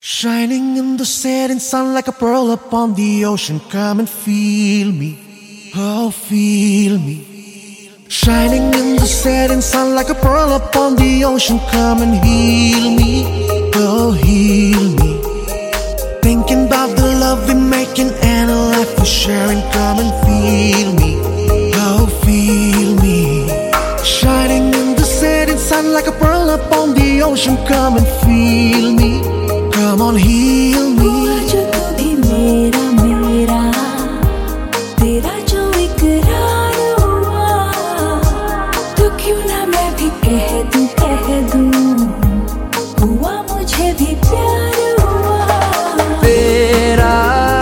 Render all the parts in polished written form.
Shining in the setting sun like a pearl upon the ocean. Come and feel me, oh feel me. Shining in the setting sun like a pearl upon the ocean. Come and heal me, oh heal me. Thinking about the love we're making and a life we're sharing. Come and feel me, oh feel me. Shining in the setting sun like a pearl upon the ocean. Come and feel me, come on heal me. जो तू भी मेरा मेरा तेरा जो इकरार हुआ, तो क्यों ना मैं भी कह दूं हुआ मुझे भी प्यार हुआ। तेरा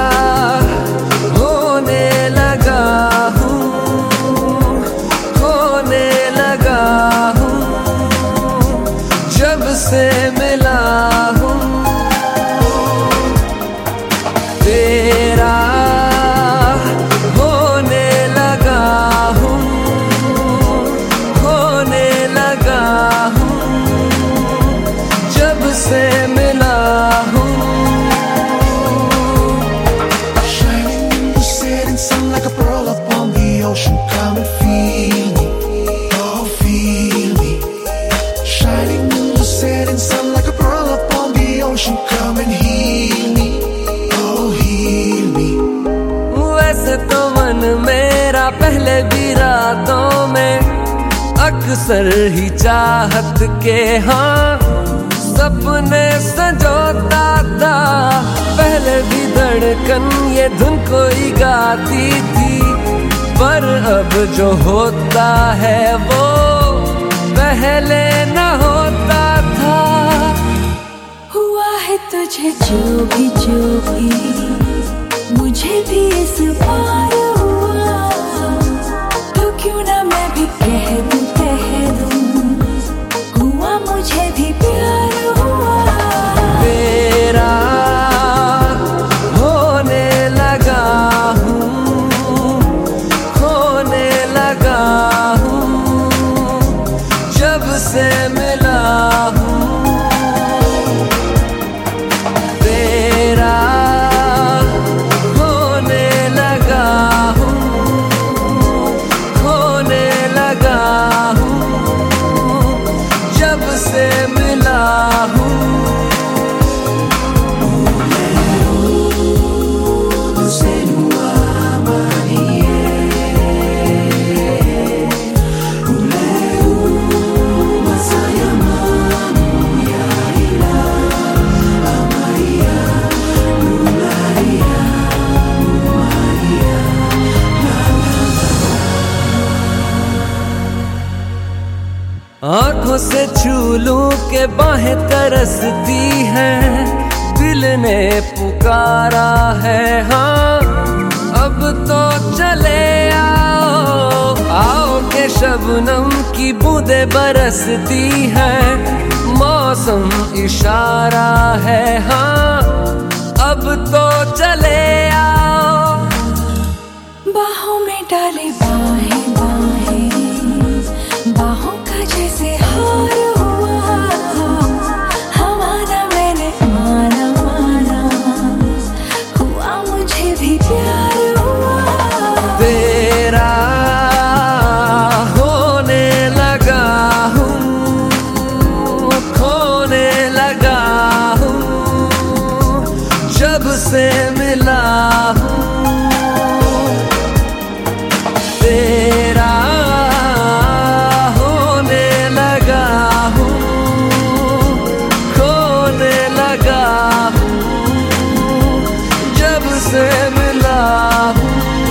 होने लगा हूँ, होने लगा हूँ, जब से मिला हूँ। तेरा होने लगा हूँ, होने लगा हूँ, जब से मिला हूँ। Shining in the setting sun like a pearl upon the ocean. Come and feel me, oh feel me. Shining in the setting sun like a pearl upon the ocean. Come and heal me, oh heal me. वैसे तो मन मेरा पहले भी रातों में अक्सर ही चाहत के हाँ सपने संजोता था। पहले भी धड़कन ये धुन कोई गाती थी, पर अब जो होता है वो पहले न होता था। हुआ है तुझे जो भी मुझे भी इस बार हुआ, तो क्यों ना मैं भी कह दूं हुआ मुझे भी प्यार हुआ। तेरा होने लगा हूँ, होने लगा हूँ, जब से मिला हूँ। तेरा होने लगा हूँ, होने लगा हूँ, जब से मिला हूँ। आँखों से छू लूं के बाहें तरसती हैं, दिल ने पुकारा है हाँ अब तो चले आओ। आओ के शबनम की बूंदें बरसती हैं, मौसम इशारा है हाँ अब तो चले आओ। बाहों में डाले बाहें बाहों का जैसे हार हुआ, हमारा मैंने माना हुआ मुझे भी प्यार हुआ। तेरा होने लगा हूँ, खोने लगा हूँ, जब से मिला हूँ। तेरा होने लगा हूँ, खोने लगा हूँ, जब से मिला हूँ।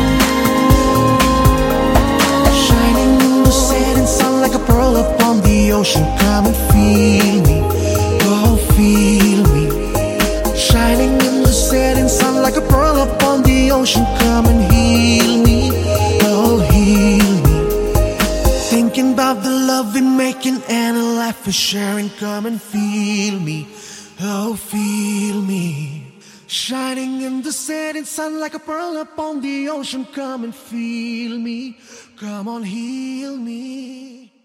Shining in the setting sun like a pearl upon the ocean. Come and feel me, oh feel me. Shining in the setting sun like a pearl upon the ocean. Come and heal me, oh heal me. Thinking about the love we're making and a life we're sharing. Come and feel me, oh feel me. Shining in the setting sun like a pearl upon the ocean. Come and feel me, come on heal me.